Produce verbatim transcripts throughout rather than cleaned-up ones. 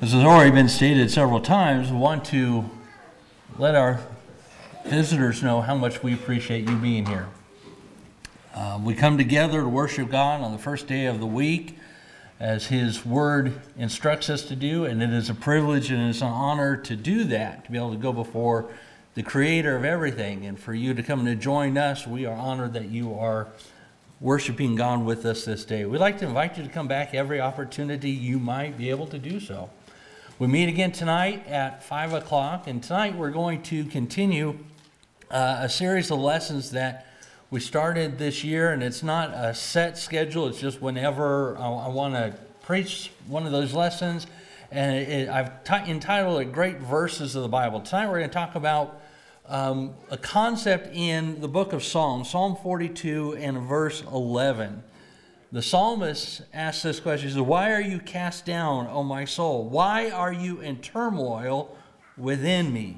As has already been stated several times, we want to let our visitors know how much we appreciate you being here. Uh, we come together to worship God on the first day of the week as His Word instructs us to do, and it is a privilege and it's an honor to do that, to be able to go before the Creator of everything. And for you to come and to join us, we are honored that you are worshiping God with us this day. We'd like to invite you to come back every opportunity you might be able to do so. We meet again tonight at five o'clock, and tonight we're going to continue uh, a series of lessons that we started this year, and it's not a set schedule. It's just whenever I, I want to preach one of those lessons, and it, it, I've t- entitled it Great Verses of the Bible. Tonight we're going to talk about um, a concept in the book of Psalms, Psalm forty-two and verse eleven. The psalmist asks this question, he says, "Why are you cast down, O my soul? Why are you in turmoil within me?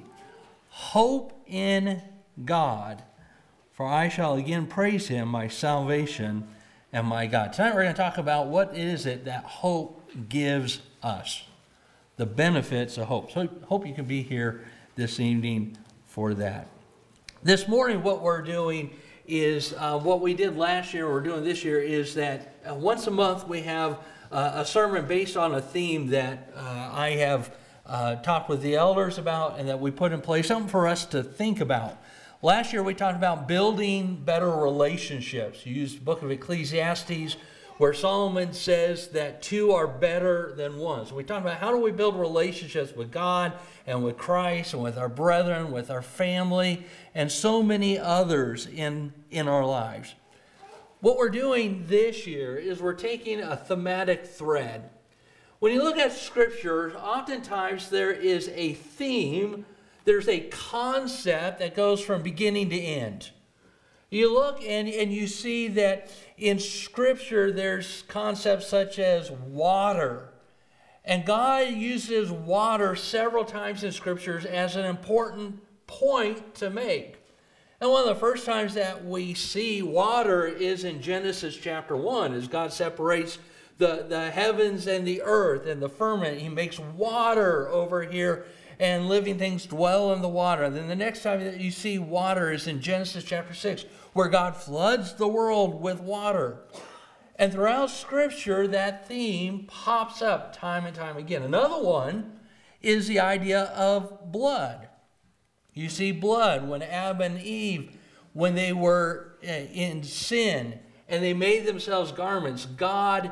Hope in God, for I shall again praise Him, my salvation and my God." Tonight we're going to talk about what is it that hope gives us, the benefits of hope. So I hope you can be here this evening for that. This morning what we're doing is uh, what we did last year, we're doing this year, is that uh, once a month we have uh, a sermon based on a theme that uh, I have uh, talked with the elders about and that we put in place, something for us to think about. Last year we talked about building better relationships. You used the book of Ecclesiastes where Solomon says that two are better than one. So we talked about how do we build relationships with God and with Christ and with our brethren, with our family, and so many others in, in our lives. What we're doing this year is we're taking a thematic thread. When you look at Scripture, oftentimes there is a theme, there's a concept that goes from beginning to end. You look and, and you see that in Scripture there's concepts such as water. And God uses water several times in Scriptures as an important point to make. And one of the first times that we see water is in Genesis chapter one, as God separates the, the heavens and the earth and the firmament. He makes water over here, and living things dwell in the water. And then the next time that you see water is in Genesis chapter six, where God floods the world with water. And throughout Scripture, that theme pops up time and time again. Another one is the idea of blood. You see blood when Adam and Eve, when they were in sin and they made themselves garments, God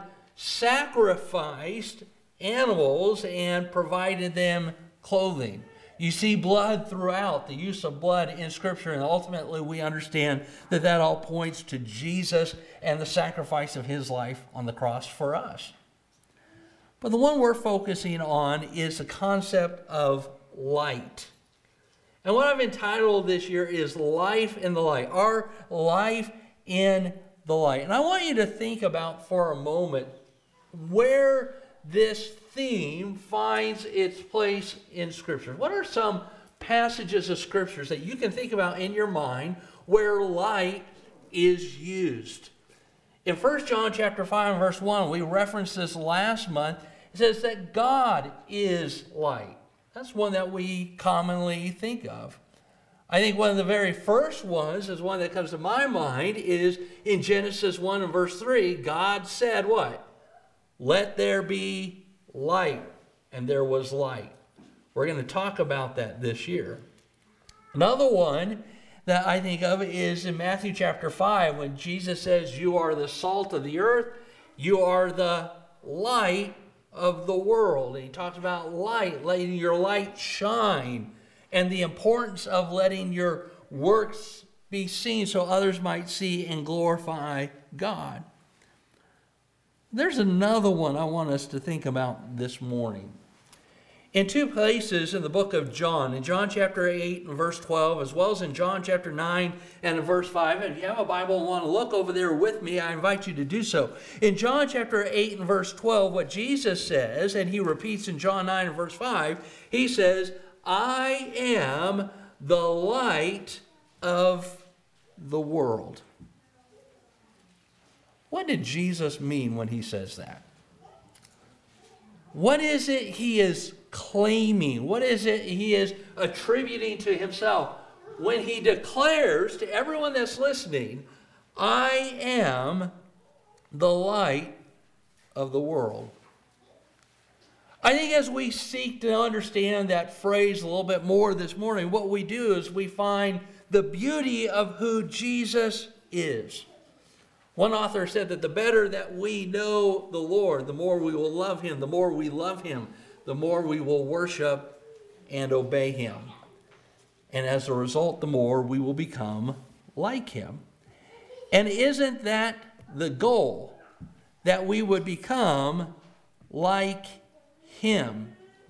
sacrificed animals and provided them clothing. You see blood throughout, the use of blood in Scripture, and ultimately we understand that that all points to Jesus and the sacrifice of His life on the cross for us. But the one we're focusing on is the concept of light. And what I've entitled this year is Life in the Light, our life in the light. And I want you to think about for a moment where this theme finds its place in Scripture. What are some passages of Scriptures that you can think about in your mind where light is used? In First John chapter five, verse one, we referenced this last month. It says that God is light. That's one that we commonly think of. I think one of the very first ones, is one that comes to my mind, is in Genesis one and verse three. God said what? Let there be light, and there was light. We're going to talk about that this year. Another one that I think of is in Matthew chapter five, when Jesus says, "You are the salt of the earth, you are the light of the world." And he talks about light, letting your light shine, and the importance of letting your works be seen so others might see and glorify God. There's another one I want us to think about this morning. In two places in the book of John, in John chapter eight and verse twelve, as well as in John chapter nine and in verse five, and if you have a Bible and want to look over there with me, I invite you to do so. In John chapter eight and verse twelve, what Jesus says, and he repeats in John nine and verse five, he says, "I am the light of the world." What did Jesus mean when he says that? What is it he is claiming? What is it he is attributing to himself when he declares to everyone that's listening, I am the light of the world? I think as we seek to understand that phrase a little bit more this morning, what we do is we find the beauty of who Jesus is. One author said that the better that we know the Lord, the more we will love him. The more we love him, the more we will worship and obey him. And as a result, the more we will become like him. And isn't that the goal? That we would become like him.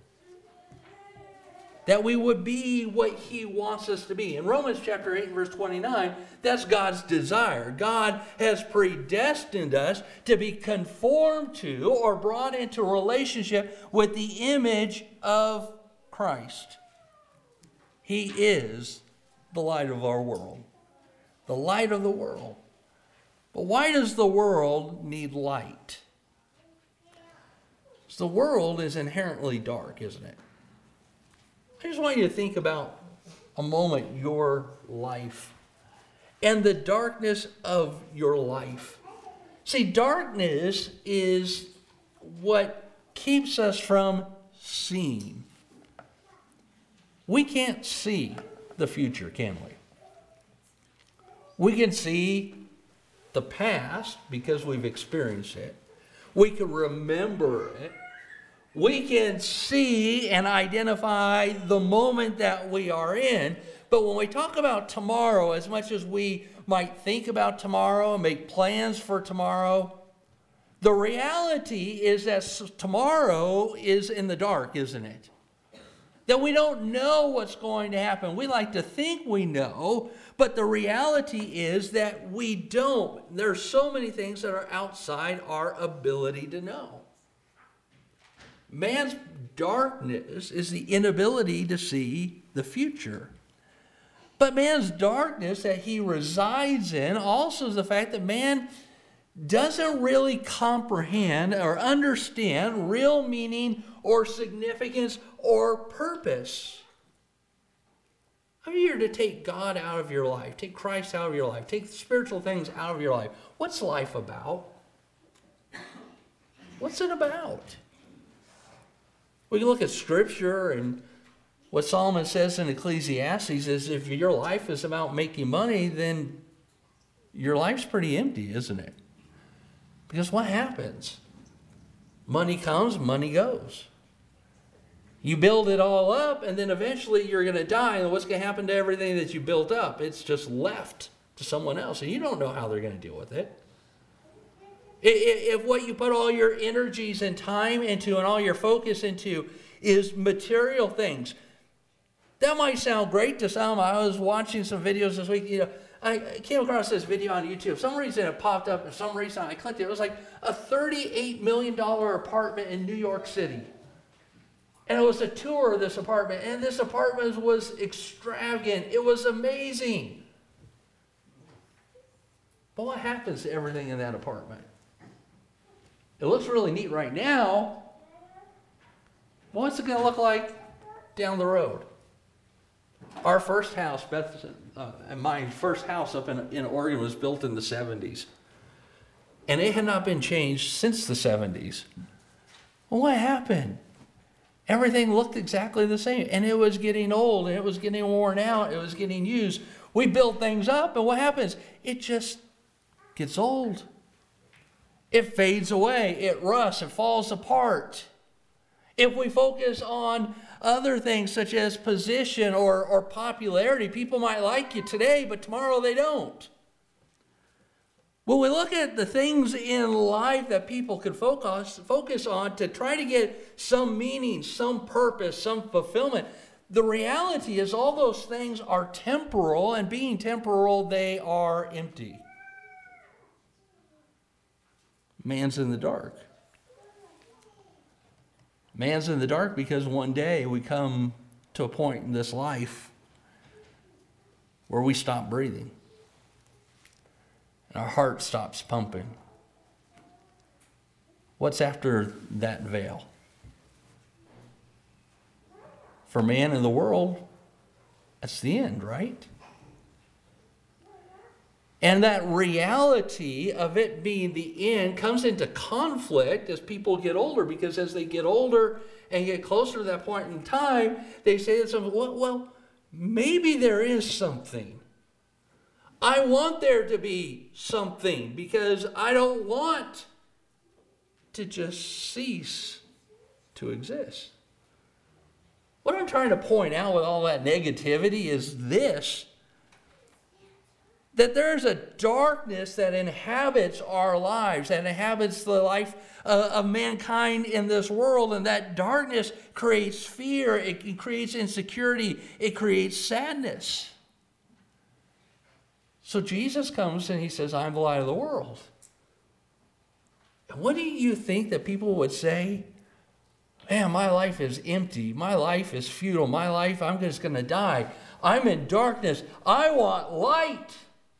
That we would be what he wants us to be. In Romans chapter eight, verse twenty-nine, that's God's desire. God has predestined us to be conformed to or brought into relationship with the image of Christ. He is the light of our world. The light of the world. But why does the world need light? The world is inherently dark, isn't it? I just want you to think about a moment your life and the darkness of your life. See, darkness is what keeps us from seeing. We can't see the future, can we? We can see the past because we've experienced it. We can remember it. We can see and identify the moment that we are in. But when we talk about tomorrow, as much as we might think about tomorrow and make plans for tomorrow, the reality is that tomorrow is in the dark, isn't it? That we don't know what's going to happen. We like to think we know, but the reality is that we don't. There are so many things that are outside our ability to know. Man's darkness is the inability to see the future. But man's darkness that he resides in also is the fact that man doesn't really comprehend or understand real meaning or significance or purpose. I'm here to take God out of your life, take Christ out of your life, take spiritual things out of your life. What's life about? What's it about? We can look at Scripture, and what Solomon says in Ecclesiastes is if your life is about making money, then your life's pretty empty, isn't it? Because what happens? Money comes, money goes. You build it all up, and then eventually you're going to die, and what's going to happen to everything that you built up? It's just left to someone else, and you don't know how they're going to deal with it. If what you put all your energies and time into and all your focus into is material things, that might sound great to some. I was watching some videos this week. You know, I came across this video on YouTube. For some reason it popped up, and for some reason I clicked it. It was like a thirty-eight million dollars apartment in New York City. And it was a tour of this apartment, and this apartment was extravagant. It was amazing. But what happens to everything in that apartment? It looks really neat right now. What's it going to look like down the road? Our first house, Beth, uh, my first house up in, in Oregon was built in the seventies. And it had not been changed since the seventies. Well, what happened? Everything looked exactly the same. And it was getting old. And it was getting worn out. It was getting used. We build things up, and what happens? It just gets old. It fades away. It rusts. It falls apart. If we focus on other things such as position or, or popularity, people might like you today, but tomorrow they don't. When we look at the things in life that people can focus, focus on to try to get some meaning, some purpose, some fulfillment, the reality is all those things are temporal, and being temporal, they are empty. Man's in the dark. Man's in the dark because one day we come to a point in this life where we stop breathing. And our heart stops pumping. What's after that veil? for man in the world, that's the end, right? And that reality of it being the end comes into conflict as people get older, because as they get older and get closer to that point in time, they say to themselves, well, well, maybe there is something. I want there to be something, because I don't want to just cease to exist. What I'm trying to point out with all that negativity is this: that there's a darkness that inhabits our lives, that inhabits the life uh, of mankind in this world, and that darkness creates fear, it, it creates insecurity, it creates sadness. So Jesus comes and he says, I'm the light of the world. And what do you think that people would say? Man, my life is empty. My life is futile. My life, I'm just going to die. I'm in darkness. I want light.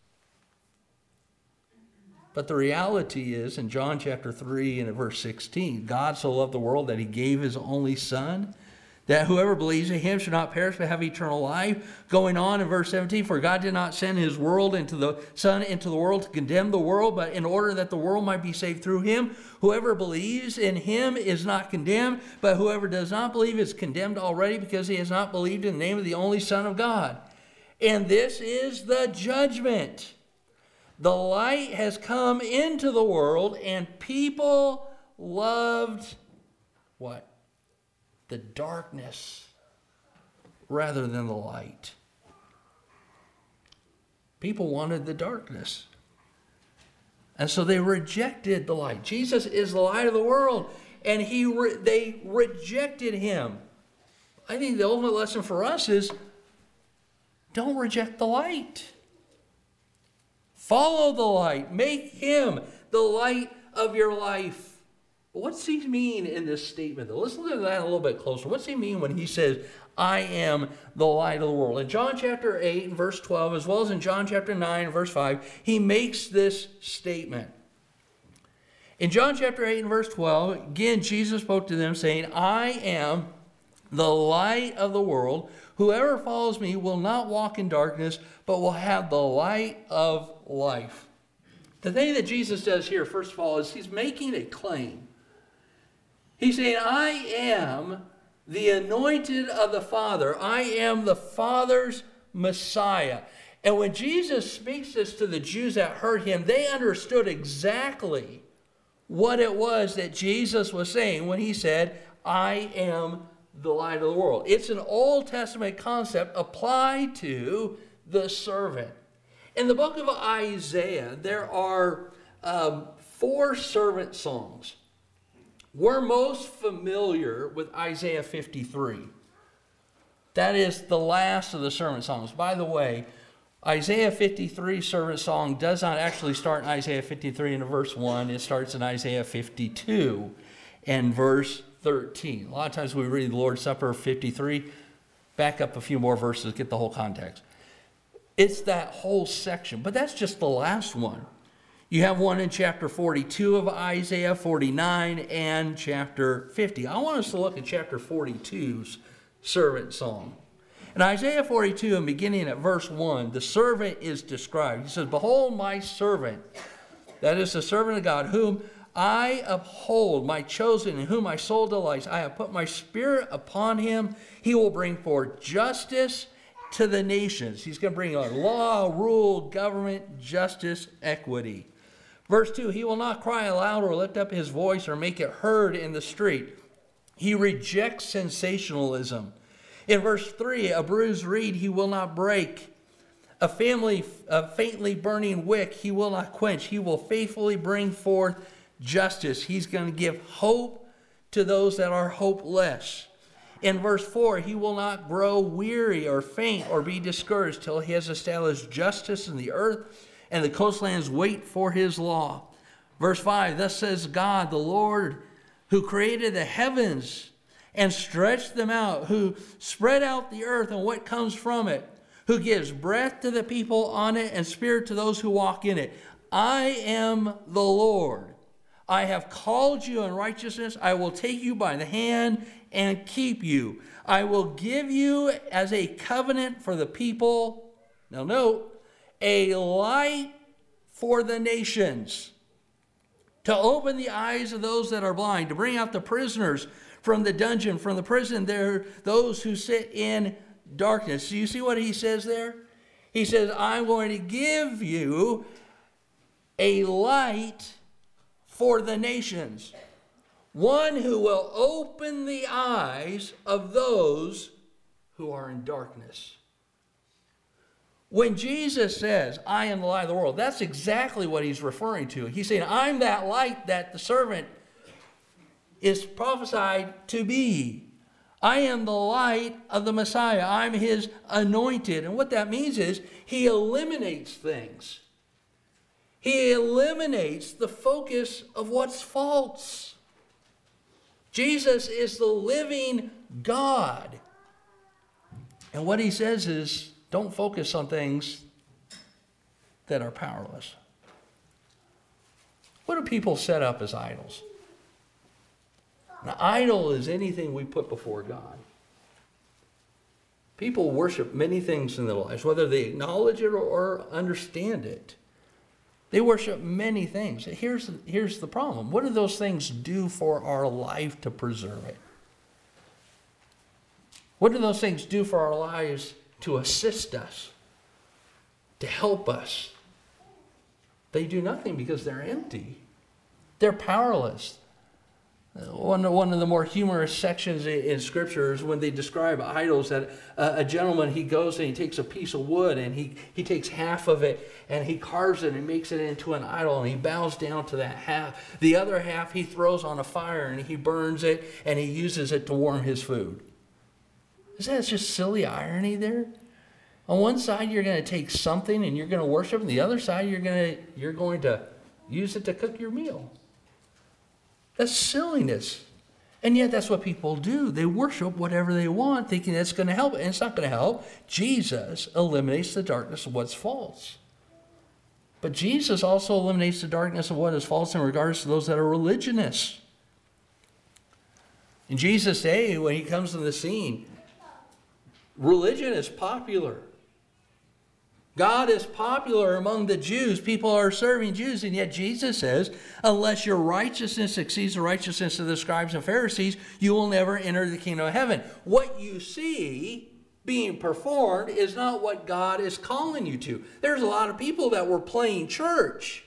But the reality is, in John chapter three and verse sixteen, God so loved the world that he gave his only Son, that whoever believes in him should not perish but have eternal life. Going on in verse seventeen, for God did not send his world into the Son into the world to condemn the world, but in order that the world might be saved through him. Whoever believes in him is not condemned, but whoever does not believe is condemned already, because he has not believed in the name of the only Son of God. And this is the judgment. The light has come into the world, and people loved what? The darkness rather than the light. People wanted the darkness. And so they rejected the light. Jesus is the light of the world, and he re- they rejected him. I think the ultimate lesson for us is don't reject the light. Follow the light. Make him the light of your life. But what's he mean in this statement, though? Let's look at that a little bit closer. What's he mean when he says, I am the light of the world? In John chapter eight and verse twelve, as well as in John chapter nine and verse five, he makes this statement. In John chapter eight and verse twelve, again, Jesus spoke to them saying, I am the light of the world. Whoever follows me will not walk in darkness, but will have the light of life. The thing that Jesus does here, first of all, is he's making a claim. He's saying, I am the anointed of the Father. I am the Father's Messiah. And when Jesus speaks this to the Jews that heard him, they understood exactly what it was that Jesus was saying when he said, I am the light of the world. It's an Old Testament concept applied to the servant. In the book of Isaiah, there are um, four servant songs. We're most familiar with Isaiah fifty-three. That is the last of the servant songs. By the way, Isaiah fifty-three servant song does not actually start in Isaiah fifty-three in verse one. It starts in Isaiah fifty-two and verse thirteen. A lot of times we read the Lord's Supper fifty-three, back up a few more verses, get the whole context. It's that whole section, but that's just the last one. You have one in chapter forty-two of Isaiah, forty-nine, and chapter fifty. I want us to look at chapter forty-two's servant song. In Isaiah forty-two, and beginning at verse one, the servant is described. He says, behold my servant, that is the servant of God, whom I uphold, my chosen, in whom my soul delights. I have put my spirit upon him. He will bring forth justice to the nations. He's going to bring on law, rule, government, justice, equity. Verse two, he will not cry aloud or lift up his voice or make it heard in the street. He rejects sensationalism. In verse three, a bruised reed he will not break. A family, a faintly burning wick he will not quench. He will faithfully bring forth justice. He's going to give hope to those that are hopeless. In verse four, he will not grow weary or faint or be discouraged till he has established justice in the earth, and the coastlands wait for his law. Verse five, thus says God, the Lord, who created the heavens and stretched them out, who spread out the earth and what comes from it, who gives breath to the people on it and spirit to those who walk in it. I am the Lord. I have called you in righteousness. I will take you by the hand and keep you. I will give you as a covenant for the people. Now note, a light for the nations, to open the eyes of those that are blind, to bring out the prisoners from the dungeon, from the prison, there, those who sit in darkness. Do you see what he says there? He says, I'm going to give you a light for the nations. One who will open the eyes of those who are in darkness. When Jesus says, I am the light of the world, that's exactly what he's referring to. He's saying, I'm that light that the servant is prophesied to be. I am the light of the Messiah. I'm his anointed. And what that means is he eliminates things. He eliminates the focus of what's false. Jesus is the living God. And what he says is, don't focus on things that are powerless. What do people set up as idols? An idol is anything we put before God. People worship many things in their lives, whether they acknowledge it or understand it. They worship many things. Here's, here's the problem. What do those things do for our life to preserve it? What do those things do for our lives to assist us, to help us? They do nothing because they're empty. They're powerless. One, one of the more humorous sections in, in Scripture is when they describe idols, that a, a gentleman, he goes and he takes a piece of wood and he, he takes half of it and he carves it and makes it into an idol and he bows down to that half. The other half he throws on a fire and he burns it and he uses it to warm his food. Is that just silly irony there? On one side you're going to take something and you're going to worship, and the other side you're going to, you're going to use it to cook your meal. That's silliness. And yet that's what people do. They worship whatever they want, thinking that's going to help. And it's not going to help. Jesus eliminates the darkness of what's false. But Jesus also eliminates the darkness of what is false in regards to those that are religionists. In Jesus' day, when he comes to the scene, religion is popular. God is popular among the Jews. People are serving Jews. And yet Jesus says, unless your righteousness exceeds the righteousness of the scribes and Pharisees, you will never enter the kingdom of heaven. What you see being performed is not what God is calling you to. There's a lot of people that were playing church,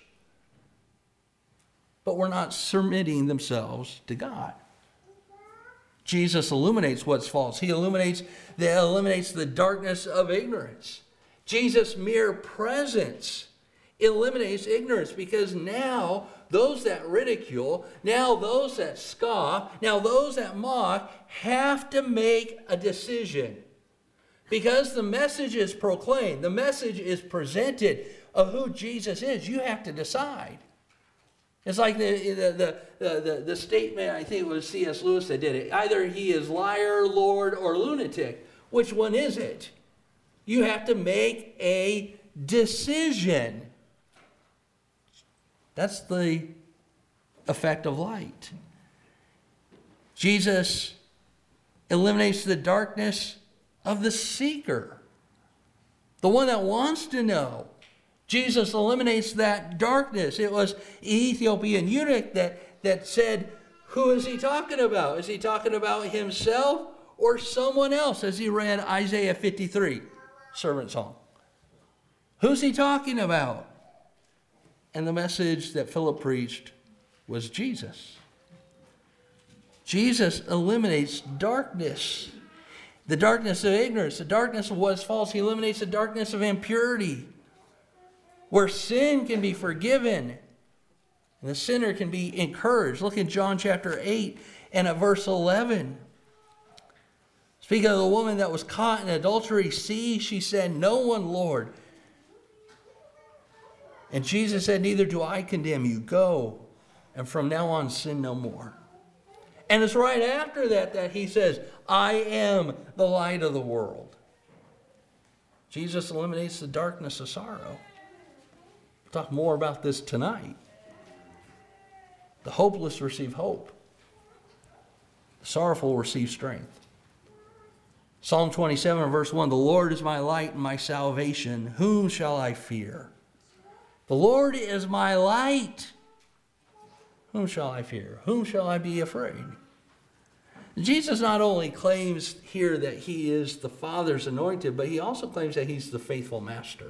but were not submitting themselves to God. Jesus illuminates what's false. He illuminates the, eliminates the darkness of ignorance. Jesus' mere presence eliminates ignorance, because now those that ridicule, now those that scoff, now those that mock have to make a decision. Because the message is proclaimed, the message is presented of who Jesus is, you have to decide. It's like the, the, the, the, the statement, I think it was C S Lewis that did it. Either he is liar, Lord, or lunatic. Which one is it? You have to make a decision. That's the effect of light. Jesus eliminates the darkness of the seeker, the one that wants to know. Jesus eliminates that darkness. It was the Ethiopian eunuch that, that said, who is he talking about? Is he talking about himself or someone else? As he read Isaiah fifty-three. Servant song. Who's he talking about? And the message that Philip preached was Jesus. Jesus eliminates darkness. The darkness of ignorance, the darkness of what is false. He eliminates the darkness of impurity, where sin can be forgiven and the sinner can be encouraged. Look in John chapter eight and at verse eleven. Speaking of the woman that was caught in adultery, see, she said, no one, Lord. And Jesus said, neither do I condemn you. Go, and from now on sin no more. And it's right after that that he says, I am the light of the world. Jesus eliminates the darkness of sorrow. We'll talk more about this tonight. The hopeless receive hope. The sorrowful receive strength. Psalm twenty-seven, verse one, the Lord is my light and my salvation. Whom shall I fear? The Lord is my light. Whom shall I fear? Whom shall I be afraid? Jesus not only claims here that he is the Father's anointed, but he also claims that he's the faithful master.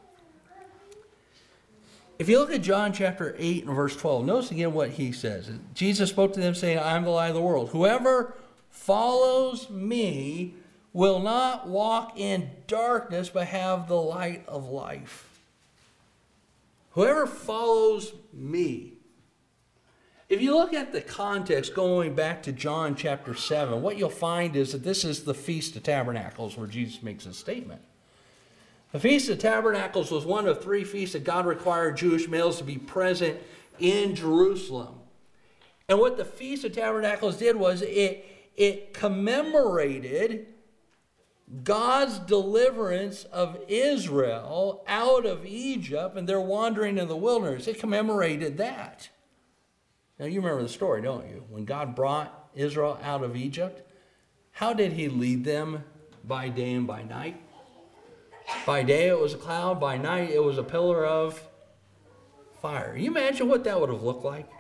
If you look at John chapter eight and verse twelve, notice again what he says. Jesus spoke to them saying, I am the light of the world. Whoever follows me will not walk in darkness, but have the light of life. Whoever follows me. If you look at the context going back to John chapter seven, what you'll find is that this is the Feast of Tabernacles where Jesus makes a statement. The Feast of Tabernacles was one of three feasts that God required Jewish males to be present in Jerusalem. And what the Feast of Tabernacles did was it, it commemorated God's deliverance of Israel out of Egypt and their wandering in the wilderness. It commemorated that. Now, you remember the story, don't you? When God brought Israel out of Egypt, how did he lead them by day and by night? By day it was a cloud, by night it was a pillar of fire. You imagine what that would have looked like?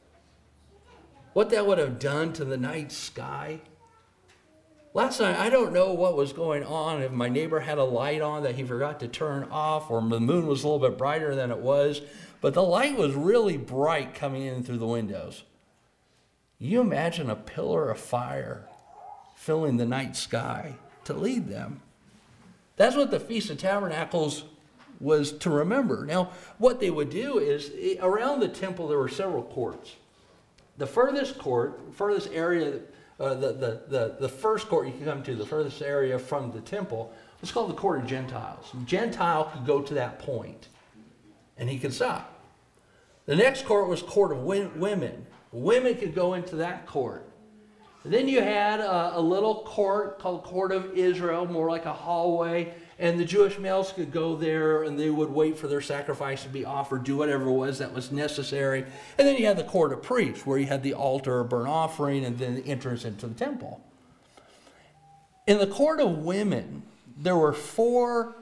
What that would have done to the night sky? Last night, I don't know what was going on, if my neighbor had a light on that he forgot to turn off, or the moon was a little bit brighter than it was, but the light was really bright coming in through the windows. You imagine a pillar of fire filling the night sky to lead them. That's what the Feast of Tabernacles was to remember. Now, what they would do is, around the temple there were several courts. The furthest court, furthest area, uh, the, the, the, the first court you could come to, the furthest area from the temple, was called the Court of Gentiles. A Gentile could go to that point, and he could stop. The next court was Court of Women. Women could go into that court. And then you had a, a little court called Court of Israel, more like a hallway, and the Jewish males could go there and they would wait for their sacrifice to be offered, do whatever it was that was necessary. And then you had the Court of Priests, where you had the altar, burnt offering, and then the entrance into the temple. In the Court of Women, there were four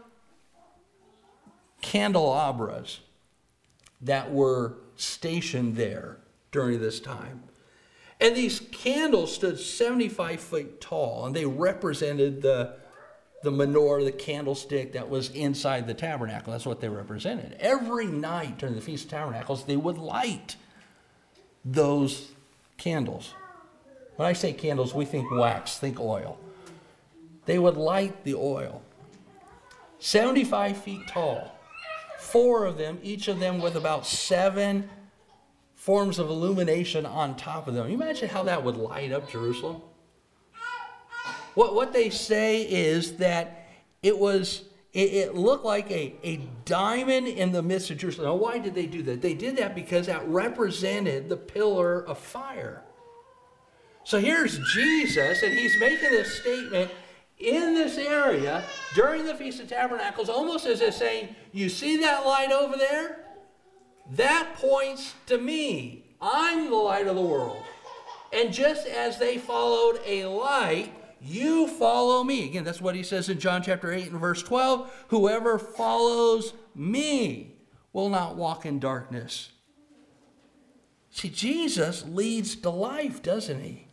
candelabras that were stationed there during this time. And these candles stood seventy-five feet tall, and they represented the, the menorah, the candlestick that was inside the tabernacle. That's what they represented. Every night during the Feast of Tabernacles, they would light those candles. When I say candles, we think wax, think oil. They would light the oil. seventy-five feet tall. Four of them, each of them with about seven forms of illumination on top of them. You imagine how that would light up Jerusalem? What, what they say is that it was, it, it looked like a, a diamond in the midst of Jerusalem. Now, why did they do that? They did that because that represented the pillar of fire. So here's Jesus, and he's making this statement in this area during the Feast of Tabernacles, almost as if saying, you see that light over there? That points to me. I'm the light of the world. And just as they followed a light, you follow me. Again, that's what he says in John chapter eight and verse twelve. Whoever follows me will not walk in darkness. See, Jesus leads to life, doesn't he?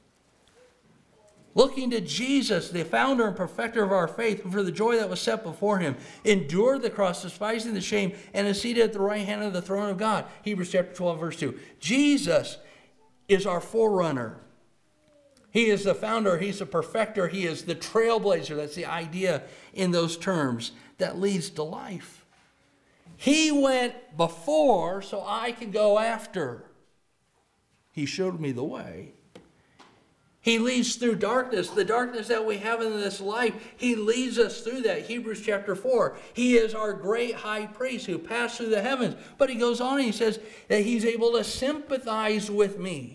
Looking to Jesus, the founder and perfecter of our faith, who for the joy that was set before him endured the cross, despising the shame, and is seated at the right hand of the throne of God. Hebrews chapter twelve, verse two. Jesus is our forerunner. He is the founder. He's the perfecter. He is the trailblazer. That's the idea in those terms that leads to life. He went before so I can go after. He showed me the way. He leads through darkness, the darkness that we have in this life. He leads us through that. Hebrews chapter four. He is our great high priest who passed through the heavens. But he goes on and he says that he's able to sympathize with me.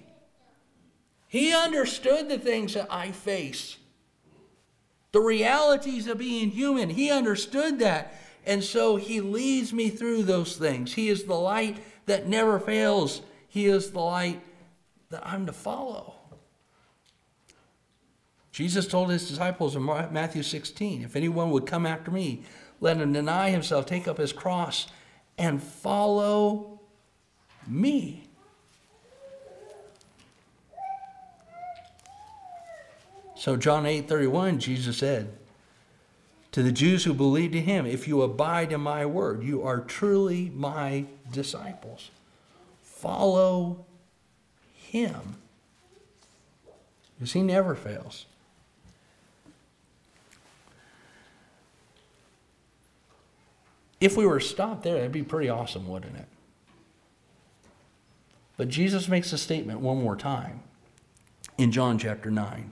He understood the things that I face. The realities of being human. He understood that. And so he leads me through those things. He is the light that never fails. He is the light that I'm to follow. Jesus told his disciples in Matthew sixteen, if anyone would come after me, let him deny himself, take up his cross, and follow me. So John eight thirty-one, Jesus said to the Jews who believed in him, if you abide in my word, you are truly my disciples. Follow him, because he never fails. If we were to stop there, that'd be pretty awesome, wouldn't it? But Jesus makes a statement one more time in John chapter nine.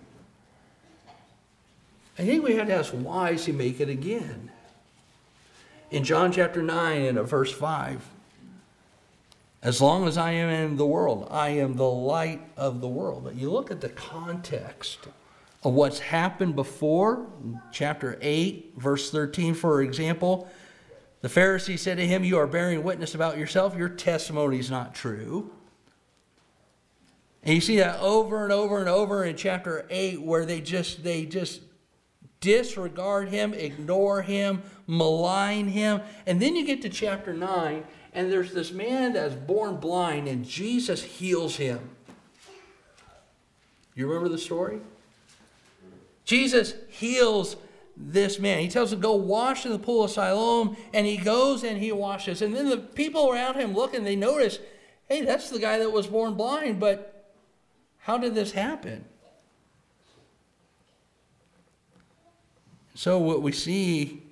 I think we had to ask, why does he make it again? In John chapter nine and at verse five, as long as I am in the world, I am the light of the world. But you look at the context of what's happened before, in chapter eight, verse thirteen, for example. The Pharisee said to him, you are bearing witness about yourself. Your testimony is not true. And you see that over and over and over in chapter eight, where they just they just disregard him, ignore him, malign him. And then you get to chapter nine, and there's this man that's born blind, and Jesus heals him. You remember the story? Jesus heals this man. He tells him, go wash in the pool of Siloam, and he goes and he washes. And then the people around him look and they notice, hey, that's the guy that was born blind, but how did this happen? So what we see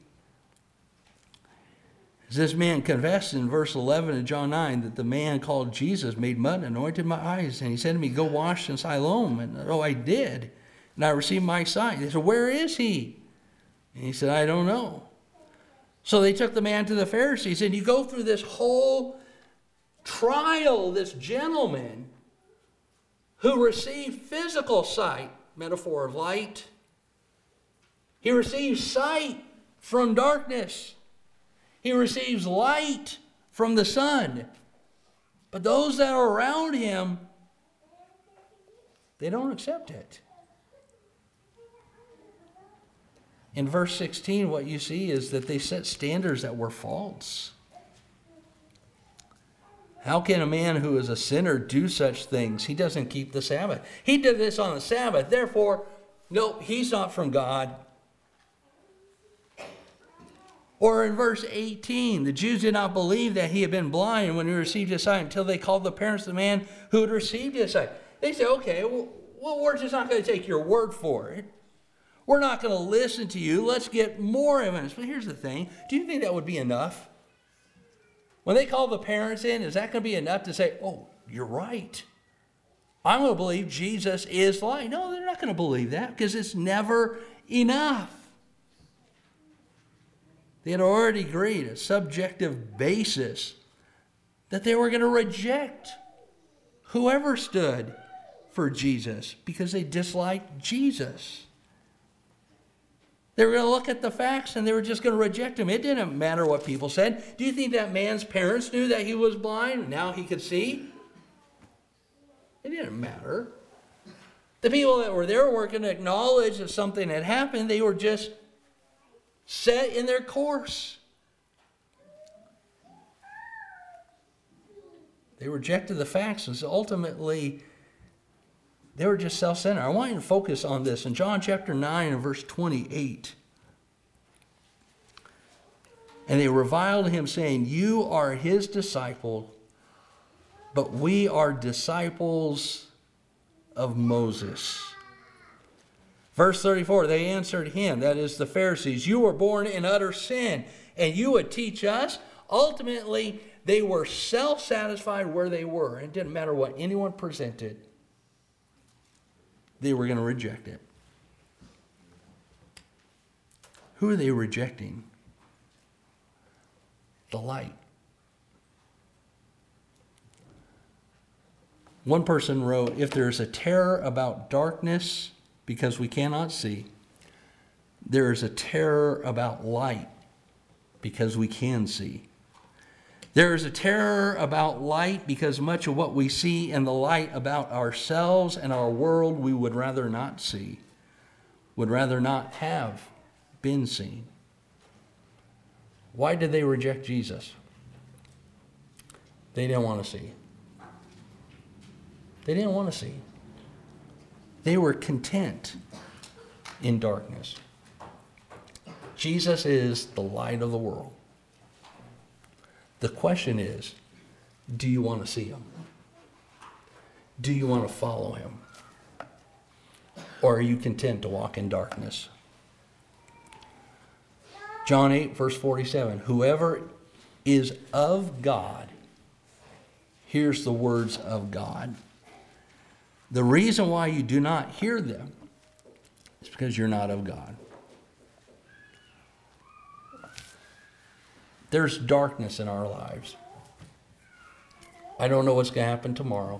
is this man confessed in verse eleven of John nine that the man called Jesus made mud and anointed my eyes. And he said to me, go wash in Siloam. And oh, I did. And I received my sight. They said, where is he? And he said, I don't know. So they took the man to the Pharisees, and you go through this whole trial, this gentleman who received physical sight, metaphor of light. He receives sight from darkness. He receives light from the sun. But those that are around him, they don't accept it. In verse sixteen, what you see is that they set standards that were false. How can a man who is a sinner do such things? He doesn't keep the Sabbath. He did this on the Sabbath. Therefore, no, he's not from God. Or in verse eighteen, the Jews did not believe that he had been blind when he received his sight until they called the parents of the man who had received his sight. They said, okay, well, well we're just not going to take your word for it. We're not going to listen to you. Let's get more evidence. But here's the thing. Do you think that would be enough? When they call the parents in, is that going to be enough to say, oh, you're right. I'm going to believe Jesus is light. No, they're not going to believe that, because it's never enough. They had already agreed, a subjective basis, that they were going to reject whoever stood for Jesus because they disliked Jesus. They were going to look at the facts and they were just going to reject him. It didn't matter what people said. Do you think that man's parents knew that he was blind? Now he could see? It didn't matter. The people that were there were going to acknowledge that something had happened. They were just set in their course. They rejected the facts, and so ultimately they were just self-centered. I want you to focus on this. In John chapter nine and verse twenty-eight. And they reviled him, saying, you are his disciple, but we are disciples of Moses. Verse thirty-four, they answered him, that is the Pharisees, you were born in utter sin, and you would teach us? Ultimately, they were self-satisfied where they were. It didn't matter what anyone presented. They were going to reject it. Who are they rejecting? The light. One person wrote, if there is a terror about darkness because we cannot see, there is a terror about light because we can see. There is a terror about light because much of what we see in the light about ourselves and our world we would rather not see, would rather not have been seen. Why did they reject Jesus? They didn't want to see. They didn't want to see. They were content in darkness. Jesus is the light of the world. The question is, do you want to see him? Do you want to follow him? Or are you content to walk in darkness? John eight, verse forty-seven, whoever is of God hears the words of God. The reason why you do not hear them is because you're not of God. There's darkness in our lives. I don't know what's going to happen tomorrow.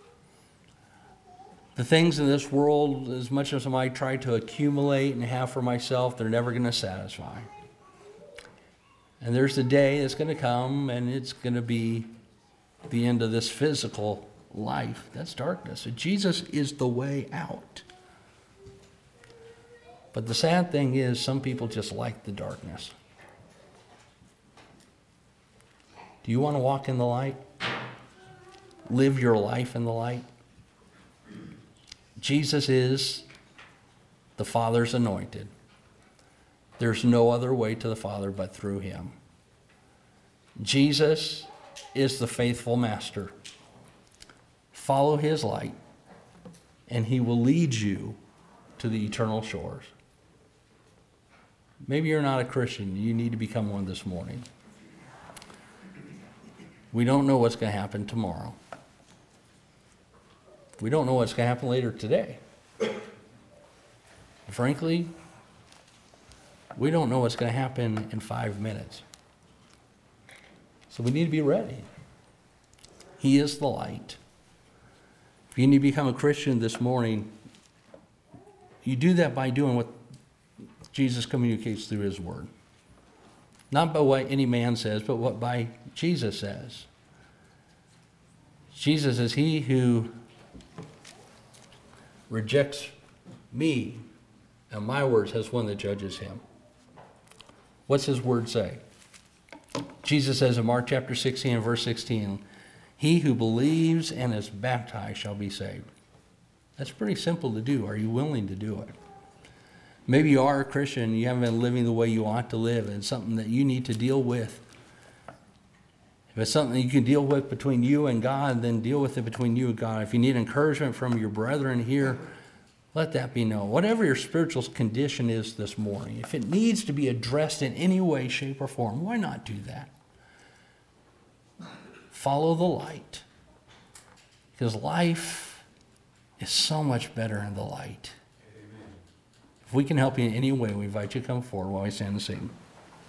The things in this world, as much as I might try to accumulate and have for myself, they're never going to satisfy. And there's a day that's going to come, and it's going to be the end of this physical life. That's darkness. So Jesus is the way out. But the sad thing is, some people just like the darkness. Do you want to walk in the light? Live your life in the light? Jesus is the Father's anointed. There's no other way to the Father but through him. Jesus is the faithful master. Follow his light, and he will lead you to the eternal shores. Maybe you're not a Christian. You need to become one this morning. We don't know what's going to happen tomorrow. We don't know what's going to happen later today. Frankly, we don't know what's going to happen in five minutes. So we need to be ready. He is the light. If you need to become a Christian this morning, you do that by doing what Jesus communicates through his word. Not by what any man says, but what by Jesus says. Jesus is he who rejects me and my words has one that judges him. What's his word say? Jesus says in Mark chapter sixteen and verse sixteen, he who believes and is baptized shall be saved. That's pretty simple to do. Are you willing to do it? Maybe you are a Christian and you haven't been living the way you ought to live, and it's something that you need to deal with. If it's something you can deal with between you and God, then deal with it between you and God. If you need encouragement from your brethren here, let that be known. Whatever your spiritual condition is this morning, if it needs to be addressed in any way, shape, or form, why not do that? Follow the light. Because life is so much better in the light. If we can help you in any way, we invite you to come forward while we stand and sing.